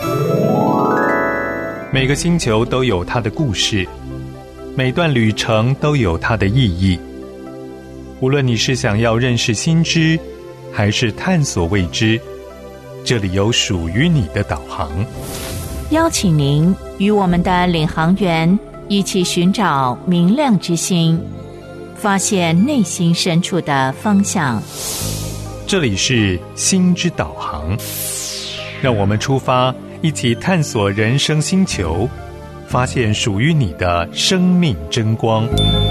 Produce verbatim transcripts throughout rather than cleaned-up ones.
每个星球都有它的故事，每段旅程都有它的意义。无论你是想要认识新知，还是探索未知，这里有属于你的导航。 邀请您与我们的领航员一起寻找明亮之星，发现内心深处的方向。 这里是心之导航，让我们出发，一起探索人生星球，发现属于你的生命真光。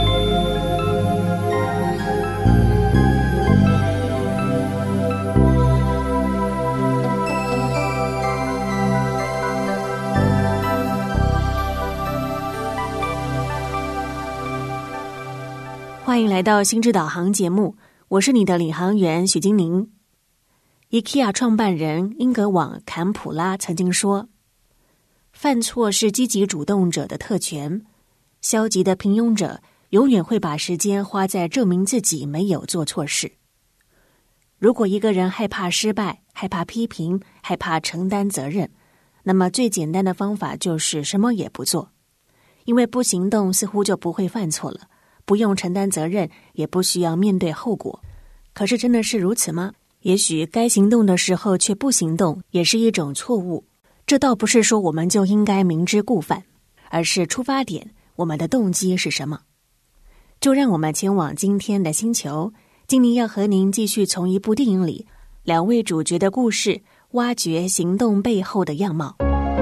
欢迎来到心之导航节目，我是你的领航员许金宁。IKEA 创办人英格网·坎普拉曾经说，犯错是积极主动者的特权，消极的平庸者永远会把时间花在证明自己没有做错事。如果一个人害怕失败，害怕批评，害怕承担责任，那么最简单的方法就是什么也不做，因为不行动似乎就不会犯错了，不用承担责任，也不需要面对后果。可是真的是如此吗？也许该行动的时候却不行动，也是一种错误。这倒不是说我们就应该明知故犯，而是出发点，我们的动机是什么？就让我们前往今天的星球，今天要和您继续从一部电影里两位主角的故事，挖掘行动背后的样貌。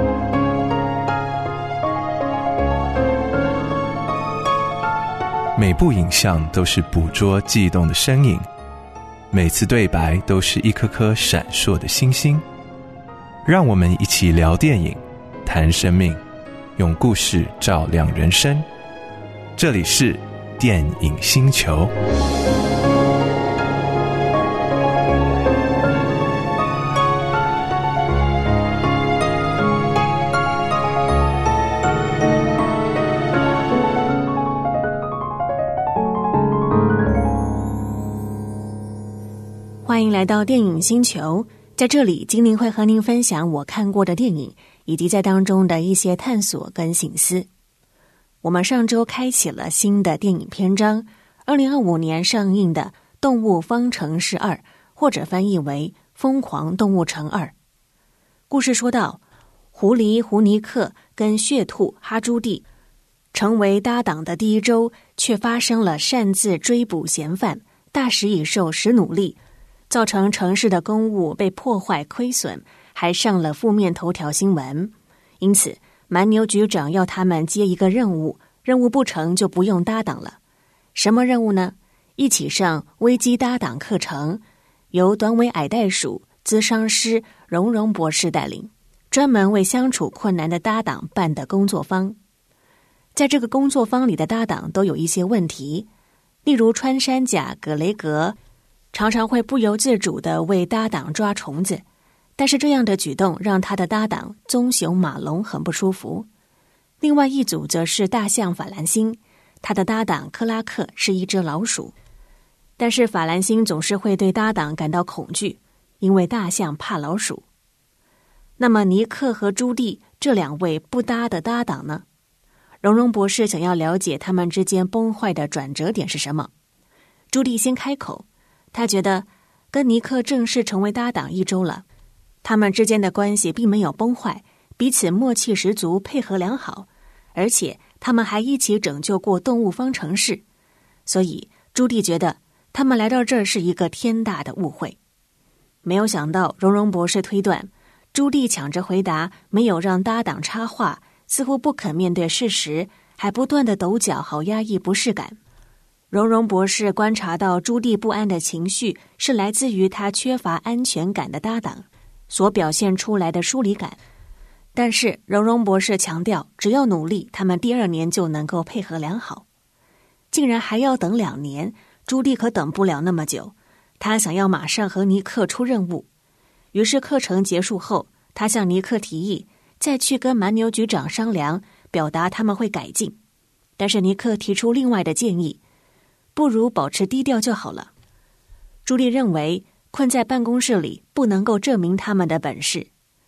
每部影像都是捕捉悸动的身影，每次对白都是一颗颗闪烁的星星。让我们一起聊电影，谈生命，用故事照亮人生。这里是电影星球。 欢迎来到电影星球，在这里精灵会和您分享我看过的电影，以及在当中的一些探索跟省思。我们上周开启了新的电影篇章，二零二五年上映的《动物方程式二》，或者翻译为《疯狂动物城二》。故事说到，狐狸胡尼克跟血兔哈朱蒂成为搭档的第一周，却发生了擅自追捕嫌犯大食蚁兽史努力，造成城市的公物被破坏亏损，还上了负面头条新闻。因此蛮牛局长要他们接一个任务，任务不成就不用搭档了。什么任务呢？一起上危机搭档课程，由短尾矮袋鼠咨商师荣荣博士带领，专门为相处困难的搭档办的工作坊。在这个工作坊里的搭档都有一些问题，例如穿山甲葛雷格常常会不由自主地为搭档抓虫子，但是这样的举动让他的搭档棕熊马龙很不舒服。另外一组则是大象法兰星，他的搭档克拉克是一只老鼠，但是法兰星总是会对搭档感到恐惧，因为大象怕老鼠。那么尼克和朱蒂这两位不搭的搭档呢？荣荣博士想要了解他们之间崩坏的转折点是什么。朱蒂先开口，他觉得跟尼克正式成为搭档一周了，他们之间的关系并没有崩坏，彼此默契十足，配合良好，而且他们还一起拯救过动物方程式。所以朱蒂觉得他们来到这儿是一个天大的误会。没有想到荣荣博士推断，朱蒂抢着回答，没有让搭档插话，似乎不肯面对事实，还不断地抖脚，好压抑不适感。荣荣博士观察到朱蒂不安的情绪是来自于他缺乏安全感的搭档所表现出来的疏离感，但是荣荣博士强调，只要努力，他们第二年就能够配合良好。竟然还要等两年，朱蒂可等不了那么久，他想要马上和尼克出任务。于是课程结束后，他向尼克提议再去跟蛮牛局长商量，表达他们会改进。但是尼克提出另外的建议，不如保持低调就好了。朱莉认为困在办公室里不能够证明他们的本事。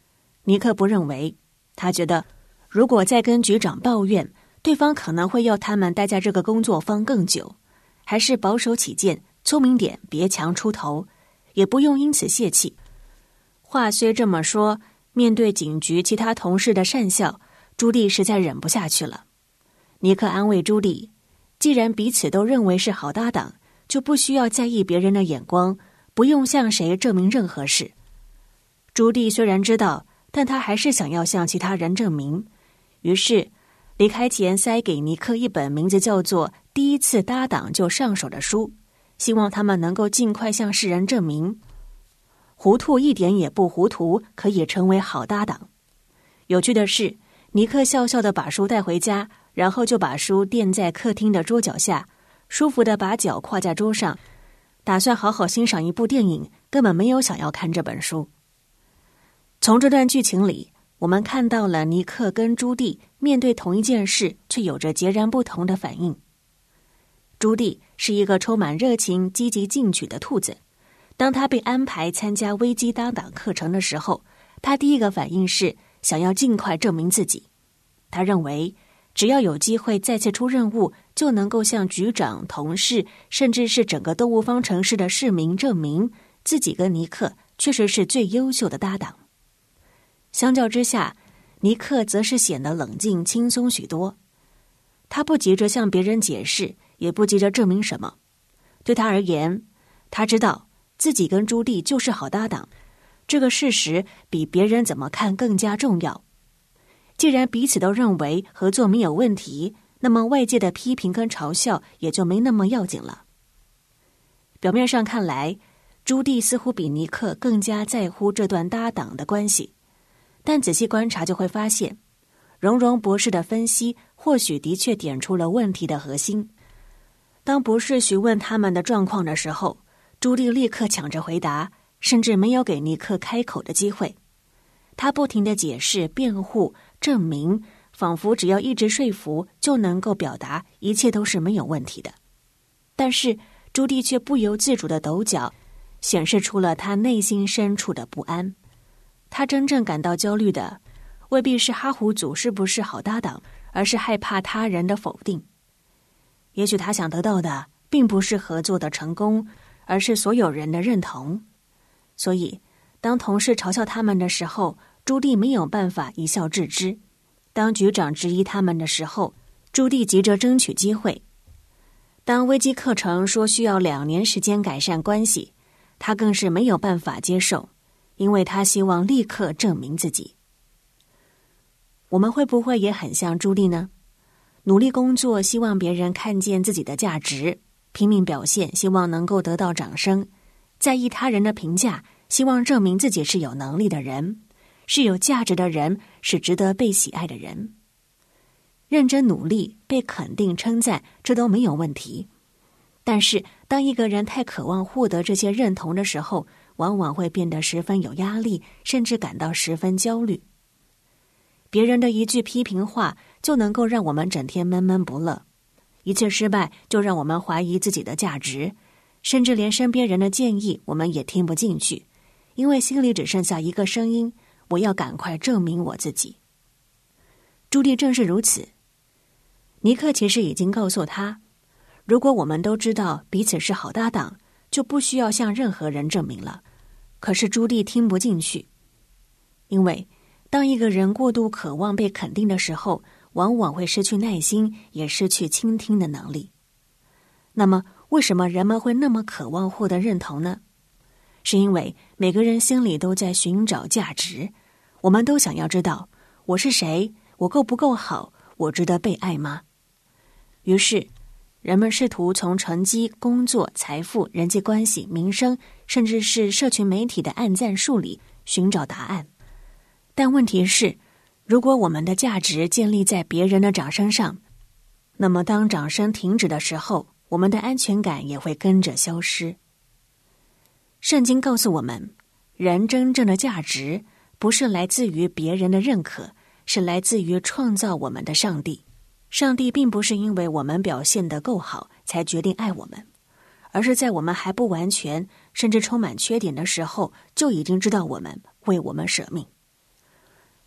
尼克不认为，他觉得如果再跟局长抱怨，对方可能会要他们待在这个工作坊更久，还是保守起见，聪明点，别强出头，也不用因此泄气。话虽这么说，面对警局其他同事的讪笑，朱莉实在忍不下去了。尼克安慰朱莉，既然彼此都认为是好搭档，就不需要在意别人的眼光，不用向谁证明任何事。朱莉虽然知道，但她还是想要向其他人证明，于是离开前塞给尼克一本名字叫做《第一次搭档就上手》的书，希望他们能够尽快向世人证明，糊涂一点也不糊涂，可以成为好搭档。有趣的是，尼克笑笑地把书带回家，然后就把书垫在客厅的桌脚下，舒服地把脚跨在桌上，打算好好欣赏一部电影，根本没有想要看这本书。从这段剧情里，我们看到了尼克跟朱棣面对同一件事却有着截然不同的反应。朱棣是一个充满热情、积极进取的兔子，当他被安排参加危机搭档课程的时候，他第一个反应是想要尽快证明自己。他认为只要有机会再次出任务，就能够向局长、同事，甚至是整个动物方城市的市民证明自己跟尼克确实是最优秀的搭档。相较之下，尼克则是显得冷静轻松许多。他不急着向别人解释，也不急着证明什么。对他而言，他知道自己跟朱棣就是好搭档，这个事实比别人怎么看更加重要。既然彼此都认为合作没有问题，那么外界的批评跟嘲笑也就没那么要紧了。表面上看来，朱棣似乎比尼克更加在乎这段搭档的关系，但仔细观察就会发现，荣荣博士的分析或许的确点出了问题的核心。当博士询问他们的状况的时候，朱棣立刻抢着回答，甚至没有给尼克开口的机会。他不停地解释、辩护、证明，仿佛只要一直说服就能够表达，一切都是没有问题的。但是朱棣却不由自主的抖脚，显示出了他内心深处的不安。他真正感到焦虑的，未必是哈胡组是不是好搭档，而是害怕他人的否定。也许他想得到的，并不是合作的成功，而是所有人的认同。所以当同事嘲笑他们的时候，朱棣没有办法一笑置之；当局长质疑他们的时候，朱棣急着争取机会；当危机课程说需要两年时间改善关系，他更是没有办法接受，因为他希望立刻证明自己。我们会不会也很像朱棣呢？努力工作，希望别人看见自己的价值，拼命表现，希望能够得到掌声，在意他人的评价，希望证明自己是有能力的人，是有价值的人，是值得被喜爱的人。认真努力，被肯定称赞，这都没有问题。但是当一个人太渴望获得这些认同的时候，往往会变得十分有压力，甚至感到十分焦虑。别人的一句批评话就能够让我们整天闷闷不乐，一次失败就让我们怀疑自己的价值，甚至连身边人的建议我们也听不进去，因为心里只剩下一个声音：我要赶快证明我自己。朱棣正是如此。尼克其实已经告诉他，如果我们都知道彼此是好搭档，就不需要向任何人证明了。可是朱棣听不进去，因为当一个人过度渴望被肯定的时候，往往会失去耐心，也失去倾听的能力。那么为什么人们会那么渴望获得认同呢？是因为每个人心里都在寻找价值，我们都想要知道，我是谁？我够不够好？我值得被爱吗？于是人们试图从成绩、工作、财富、人际关系、名声，甚至是社群媒体的按赞数里寻找答案。但问题是，如果我们的价值建立在别人的掌声上，那么当掌声停止的时候，我们的安全感也会跟着消失。圣经告诉我们，人真正的价值不是来自于别人的认可，是来自于创造我们的上帝。上帝并不是因为我们表现得够好才决定爱我们，而是在我们还不完全，甚至充满缺点的时候，就已经知道我们，为我们舍命。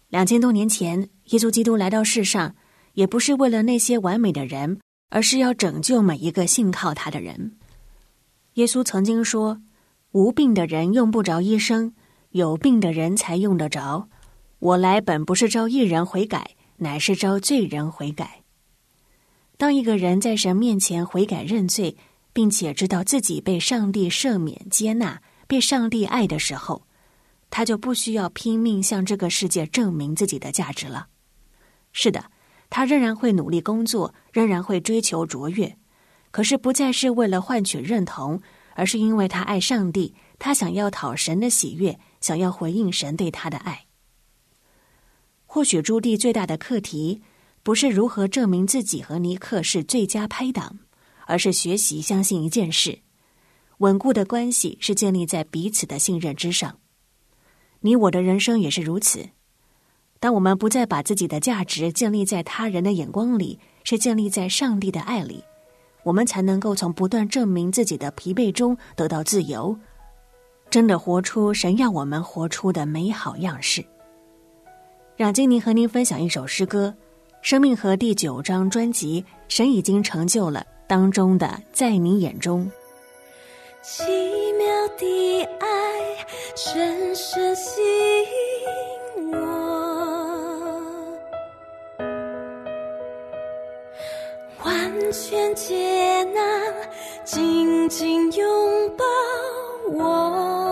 两千多年前，耶稣基督来到世上，也不是为了那些完美的人，而是要拯救每一个信靠他的人。耶稣曾经说，无病的人用不着医生，有病的人才用得着。我来本不是召义人悔改，乃是召罪人悔改。当一个人在神面前悔改认罪，并且知道自己被上帝赦免接纳，被上帝爱的时候，他就不需要拼命向这个世界证明自己的价值了。是的，他仍然会努力工作，仍然会追求卓越，可是不再是为了换取认同，而是因为他爱上帝，他想要讨神的喜悦，想要回应神对他的爱。或许朱棣最大的课题不是如何证明自己和尼克是最佳拍档，而是学习相信一件事：稳固的关系是建立在彼此的信任之上。你我的人生也是如此。当我们不再把自己的价值建立在他人的眼光里，是建立在上帝的爱里，我们才能够从不断证明自己的疲惫中得到自由，真的活出神要我们活出的美好样式。让金宁和您分享一首诗歌，生命河第九章专辑《神已经成就了》当中的在你眼中。 奇妙的爱深深吸引我，完全接纳，紧紧拥抱我。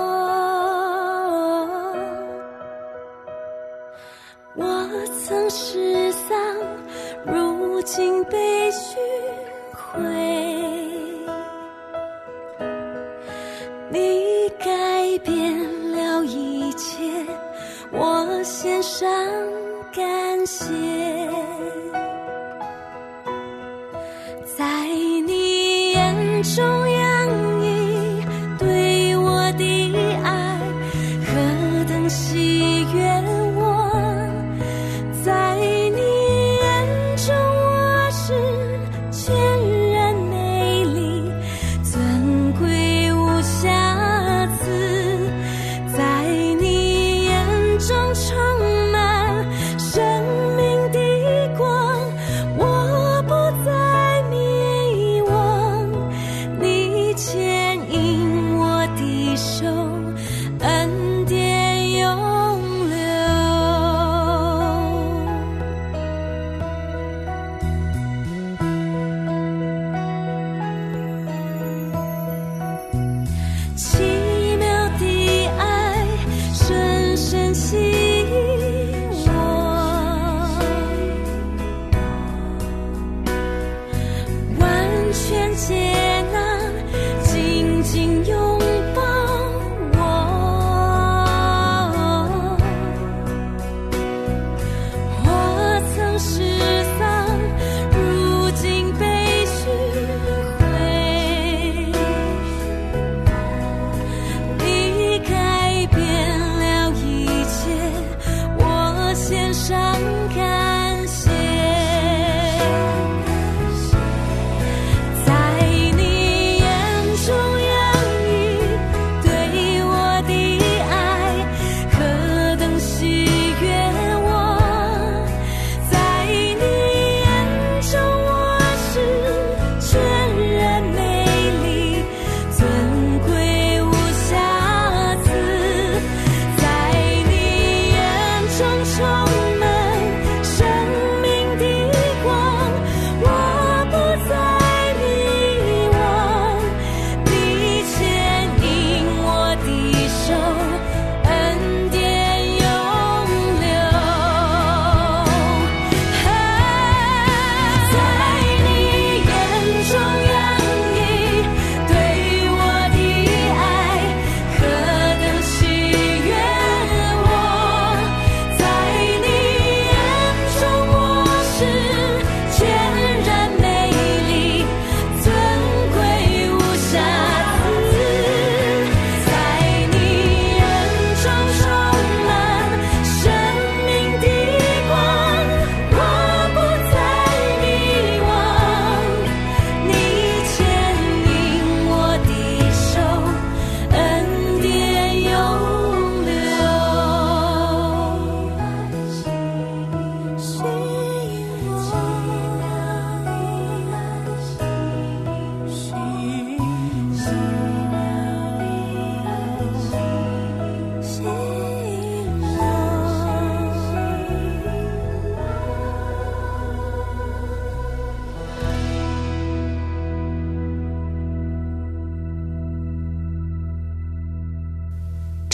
我曾失丧，如今被寻回，你改变了一切，我献上感谢。在你眼中洋溢对我的爱，何等喜悦我。在你眼中我是全然美丽，尊贵无瑕疵。在你眼中充满生命的光，我不再迷惘。你牵引我的手，恩典永留。奇妙的爱深深吸引我，完全接纳，紧紧拥抱我。我曾失丧，如今被寻回，你改变了一切，我献上感谢。在你眼中洋溢对我的爱，何等喜悦我。在你眼中我是全然美丽，尊贵无瑕疵。在你眼中充满生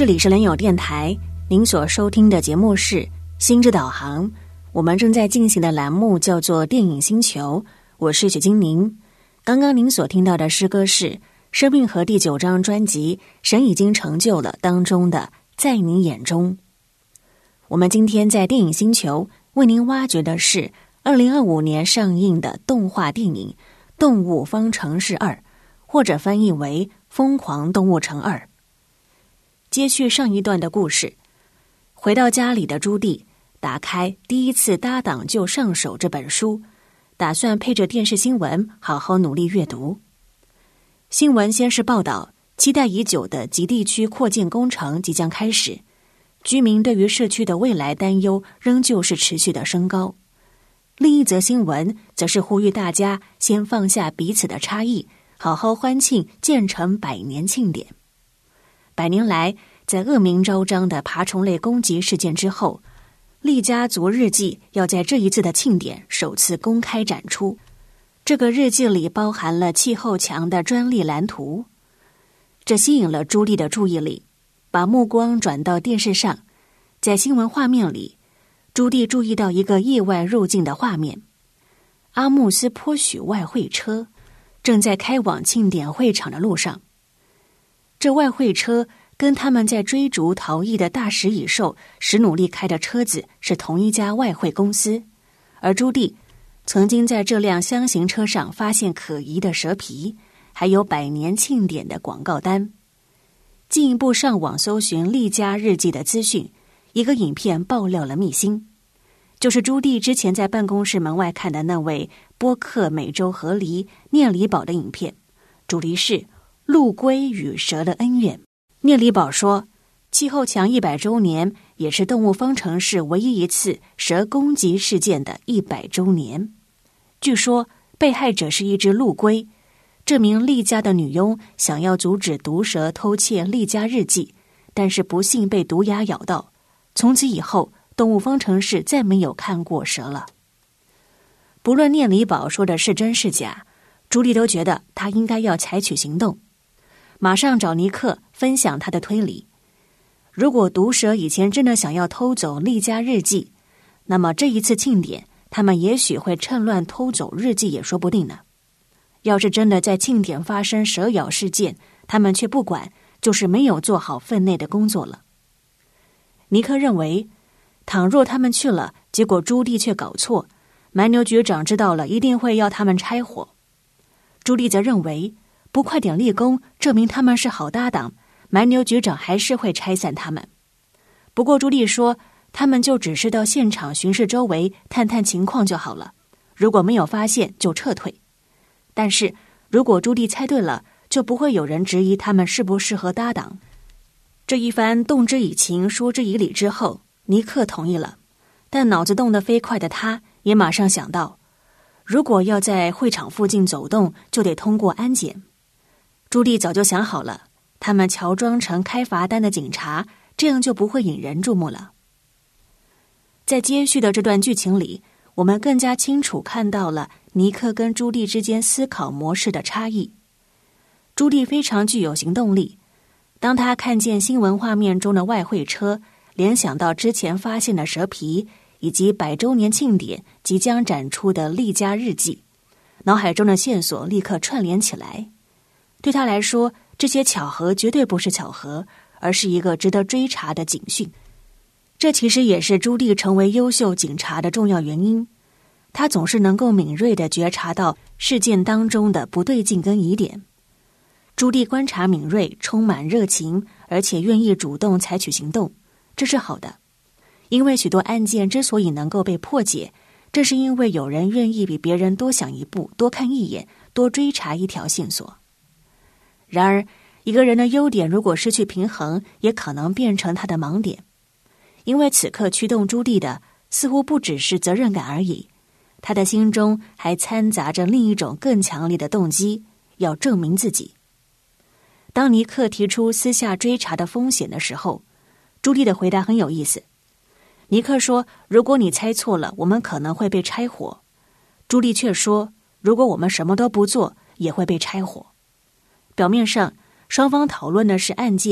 这里是联友电台，您所收听的节目是心之导航，我们正在进行的栏目叫做电影星球，我是许金宁。刚刚您所听到的诗歌是《生命河》第九章专辑《神已经成就了》当中的在你眼中。我们今天在电影星球为您挖掘的是二零二五年上映的动画电影《动物方程式二》，或者翻译为《疯狂动物城二》。接续上一段的故事，回到家里的朱棣打开第一次搭档就上手这本书，打算配着电视新闻好好努力阅读。新闻先是报道期待已久的极地区扩建工程即将开始，居民对于社区的未来担忧仍旧是持续的升高。另一则新闻则是呼吁大家先放下彼此的差异，好好欢庆建成百年庆典。百年来，在恶名昭彰的爬虫类攻击事件之后，利家族日记要在这一次的庆典首次公开展出。这个日记里包含了气候墙的专利蓝图，这吸引了朱棣的注意力，把目光转到电视上。在新闻画面里，朱棣注意到一个意外入境的画面，阿穆斯坡许外汇车正在开往庆典会场的路上。这外汇车跟他们在追逐逃逸的大食蚁兽史努力开的车子是同一家外汇公司，而朱棣曾经在这辆箱型车上发现可疑的蛇皮，还有百年庆典的广告单。进一步上网搜寻利家日记的资讯，一个影片爆料了秘辛，就是朱棣之前在办公室门外看的那位播客美洲河狸聂里宝的影片，主题是陆龟与蛇的恩怨。聂里宝说，气候墙一百周年也是动物方程式唯一一次蛇攻击事件的一百周年。据说被害者是一只陆龟，这名利家的女佣想要阻止毒蛇偷窃利家日记，但是不幸被毒牙咬到，从此以后动物方程式再没有看过蛇了。不论聂里宝说的是真是假，朱棣都觉得他应该要采取行动，马上找尼克分享他的推理。如果毒蛇以前真的想要偷走利家日记，那么这一次庆典他们也许会趁乱偷走日记也说不定呢。要是真的在庆典发生蛇咬事件，他们却不管，就是没有做好分内的工作了。尼克认为，倘若他们去了，结果朱棣却搞错，蛮牛局长知道了一定会要他们拆伙。朱棣则认为，不快点立功，证明他们是好搭档，蛮牛局长还是会拆散他们。不过朱棣说，他们就只是到现场巡视周围，探探情况就好了，如果没有发现就撤退。但是如果朱棣猜对了，就不会有人质疑他们适不适合搭档。这一番动之以情说之以理之后，尼克同意了，但脑子动得飞快的他也马上想到，如果要在会场附近走动，就得通过安检。朱棣早就想好了，他们乔装成开罚单的警察，这样就不会引人注目了。在接续的这段剧情里，我们更加清楚看到了尼克跟朱棣之间思考模式的差异。朱棣非常具有行动力，当他看见新闻画面中的外汇车，联想到之前发现的蛇皮，以及百周年庆典即将展出的利家日记，脑海中的线索立刻串联起来。对他来说，这些巧合绝对不是巧合，而是一个值得追查的警讯。这其实也是朱棣成为优秀警察的重要原因，他总是能够敏锐地觉察到事件当中的不对劲跟疑点。朱棣观察敏锐，充满热情，而且愿意主动采取行动，这是好的。因为许多案件之所以能够被破解，这是因为有人愿意比别人多想一步，多看一眼，多追查一条线索。然而，一个人的优点如果失去平衡，也可能变成他的盲点。因为此刻驱动朱棣的似乎不只是责任感而已，他的心中还掺杂着另一种更强烈的动机，要证明自己。当尼克提出私下追查的风险的时候，朱棣的回答很有意思。尼克说，如果你猜错了，我们可能会被拆伙。朱棣却说，如果我们什么都不做，也会被拆伙。表面上双方讨论的是案件，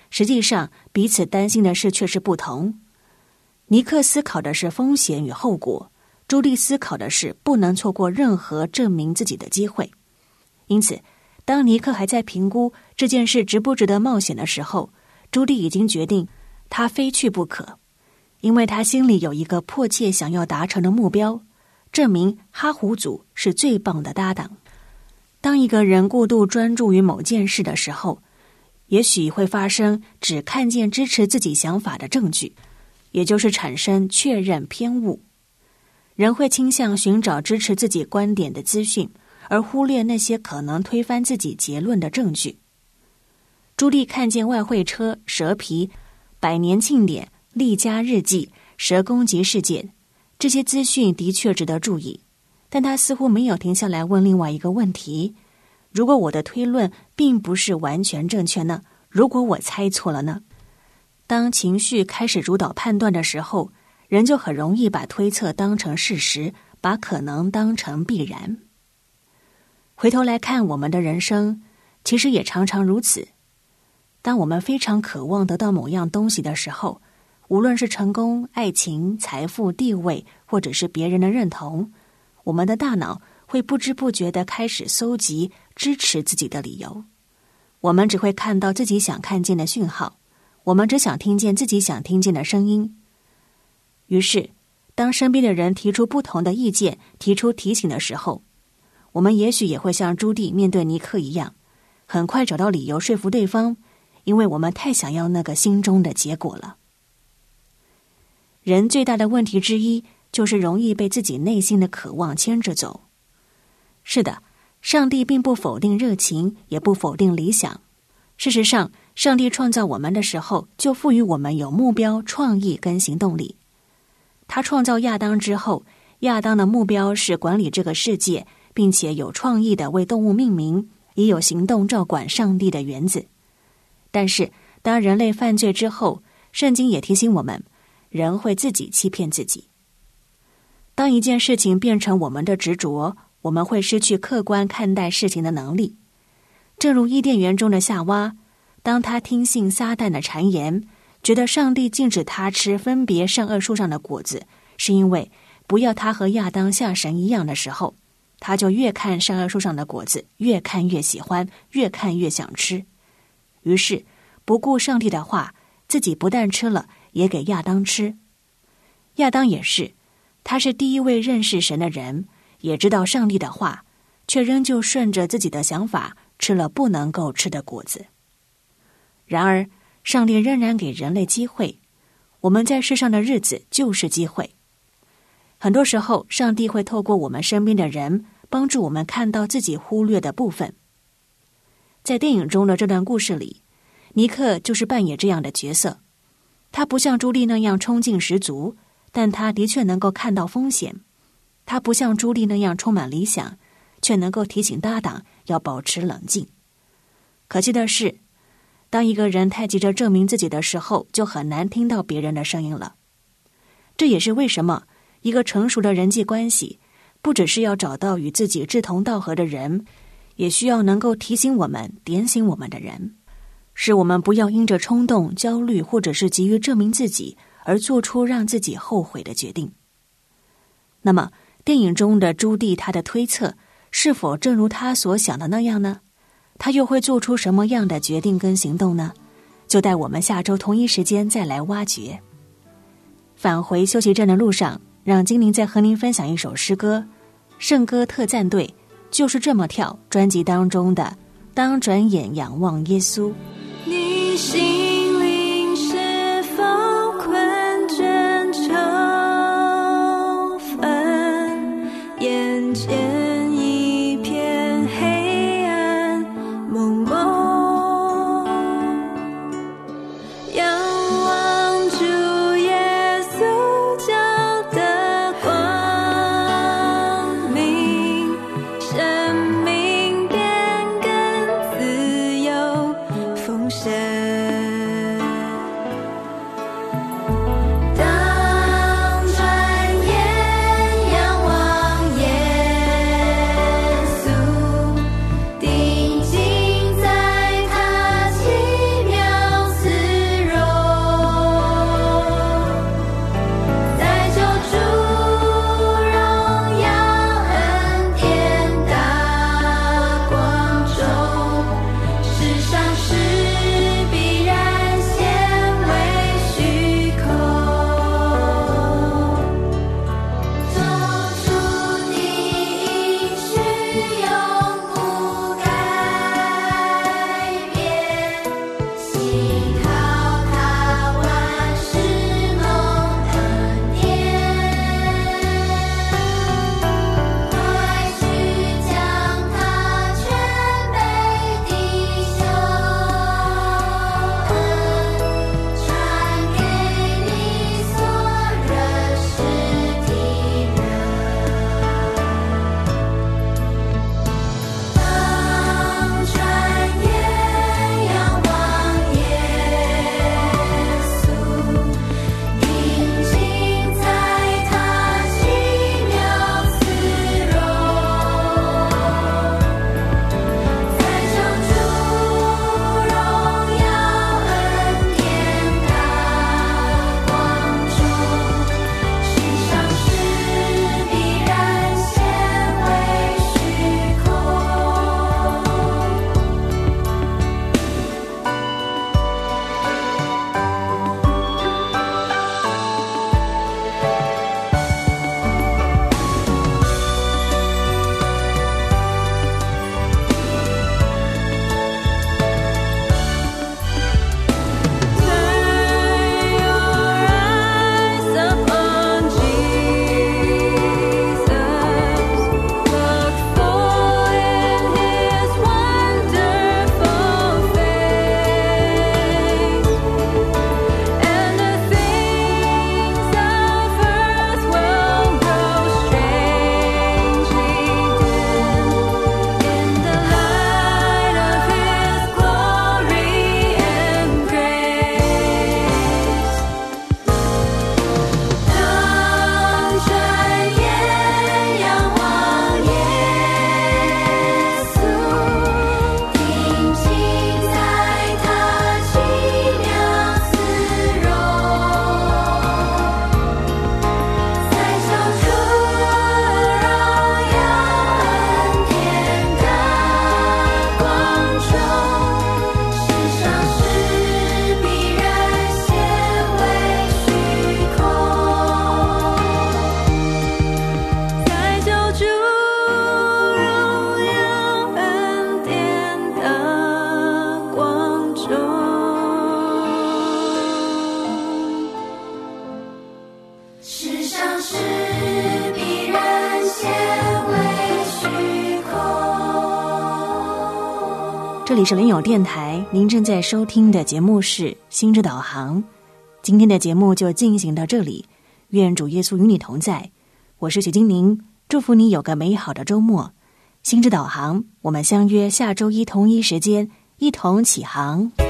实际上彼此担心的事却是不同。尼克思考的是风险与后果，朱莉思考的是不能错过任何证明自己的机会。因此，当尼克还在评估这件事值不值得冒险的时候，朱莉已经决定他非去不可，因为他心里有一个迫切想要达成的目标，证明哈胡组是最棒的搭档。当一个人过度专注于某件事的时候，也许会发生只看见支持自己想法的证据，也就是产生确认偏误。人会倾向寻找支持自己观点的资讯，而忽略那些可能推翻自己结论的证据。朱莉看见外汇车、蛇皮、百年庆典、利家日记、蛇攻击事件，这些资讯的确值得注意，但她似乎没有停下来问另外一个问题：如果我的推论并不是完全正确呢？如果我猜错了呢？当情绪开始主导判断的时候，人就很容易把推测当成事实，把可能当成必然。回头来看我们的人生，其实也常常如此。当我们非常渴望得到某样东西的时候，无论是成功、爱情、财富、地位，或者是别人的认同，我们的大脑会不知不觉地开始搜集支持自己的理由。我们只会看到自己想看见的讯号，我们只想听见自己想听见的声音。于是，当身边的人提出不同的意见，提出提醒的时候，我们也许也会像朱棣面对尼克一样，很快找到理由说服对方，因为我们太想要那个心中的结果了。人最大的问题之一，就是容易被自己内心的渴望牵着走。是的，上帝并不否定热情，也不否定理想。事实上，上帝创造我们的时候，就赋予我们有目标、创意跟行动力。他创造亚当之后，亚当的目标是管理这个世界，并且有创意的为动物命名，也有行动照管上帝的园子。但是，当人类犯罪之后，圣经也提醒我们，人会自己欺骗自己。当一件事情变成我们的执着，我们会失去客观看待事情的能力。正如伊甸园中的夏娃，当她听信撒旦的谗言，觉得上帝禁止她吃分别善恶树上的果子，是因为不要她和亚当像神一样的时候，她就越看善恶树上的果子，越看越喜欢，越看越想吃。于是不顾上帝的话，自己不但吃了，也给亚当吃。亚当也是，他是第一位认识神的人，也知道上帝的话，却仍旧顺着自己的想法吃了不能够吃的果子。然而上帝仍然给人类机会，我们在世上的日子就是机会。很多时候，上帝会透过我们身边的人，帮助我们看到自己忽略的部分。在电影中的这段故事里，尼克就是扮演这样的角色。他不像朱莉那样冲劲十足，但他的确能够看到风险。他不像朱莉那样充满理想，却能够提醒搭档要保持冷静。可惜的是，当一个人太急着证明自己的时候，就很难听到别人的声音了。这也是为什么一个成熟的人际关系，不只是要找到与自己志同道合的人，也需要能够提醒我们、点醒我们的人，使我们不要因着冲动、焦虑，或者是急于证明自己，而做出让自己后悔的决定。那么，电影中的朱棣他的推测，是否正如他所想的那样呢？他又会做出什么样的决定跟行动呢？就待我们下周同一时间再来挖掘。返回休息站的路上，让精灵再和您分享一首诗歌，圣歌特赞队就是这么跳专辑当中的当转眼仰望耶稣。 你心灵是否困倦愁烦，眼前一片黑暗蒙蒙，仰望主耶稣教的光明，生命变更自由丰盛。 世上事必然显为虚空。 这里是联友电台，您正在收听的节目是心之导航。今天的节目就进行到这里，愿主耶稣与你同在。我是许金玲，祝福你有个美好的周末。心之导航，我们相约下周一同一时间，一同起航。